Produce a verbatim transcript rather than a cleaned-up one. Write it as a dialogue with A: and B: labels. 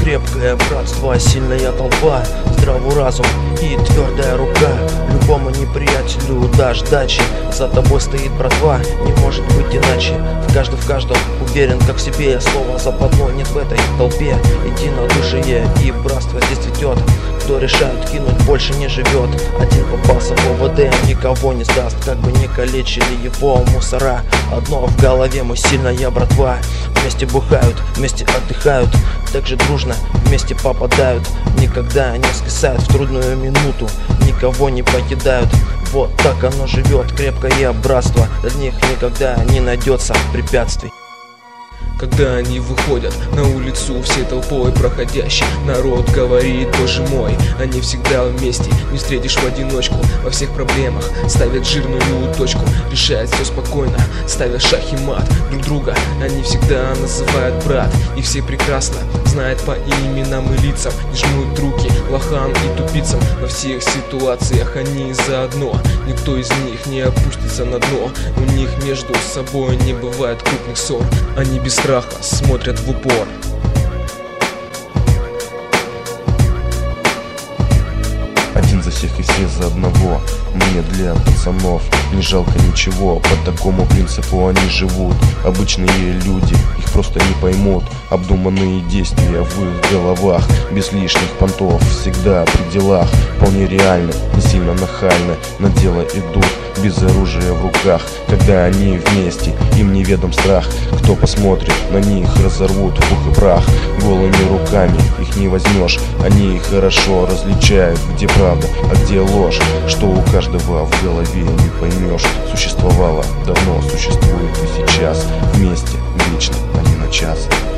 A: Крепкое братство, сильная толпа, здравый разум и твердая рука. Любому неприятелю дашь дачи, за тобой стоит братва, не может быть иначе. В каждом в каждом уверен как в себе, слово западло нет в этой толпе. Единодушие и братство здесь цветет. Кто решает кинуть, больше не живет. Один попался в ОВД, никого не сдаст, как бы не калечили его мусора. Одно в голове, мы сильная братва. Вместе бухают, вместе отдыхают, так же дружно вместе попадают. Никогда не скисают в трудную минуту, никого не покидают. Вот так оно живет, крепкое братство. Для них никогда не найдется препятствий.
B: Когда они выходят на улицу, все толпой проходящий, народ говорит: боже мой, они всегда вместе, не встретишь в одиночку. Во всех проблемах ставят жирную точку, решают все спокойно, ставя шах и мат друг друга. Они всегда называют брат, и все прекрасно знают по именам и лицам, не жмут руки лохам и тупицам. Во всех ситуациях они заодно, никто из них не опустится на дно. У них между собой не бывает крупных ссор, они без страха смотрят в упор.
C: Один за всех и все за одного. Мне для пацанов не жалко ничего. По такому принципу они живут. Обычные люди их просто не поймут. Обдуманные действия в их головах, без лишних понтов, всегда при делах. Вполне реально, не сильно нахально, на дело идут без оружия в руках. Когда они вместе, им неведом страх. Кто посмотрит на них, разорвут в пух и прах. Голыми руками их не возьмешь. Они хорошо различают, где правда, а где ложь. Что у каждого в голове не поймешь. Существовало давно, существует и сейчас. Вместе, вечно, а не на час.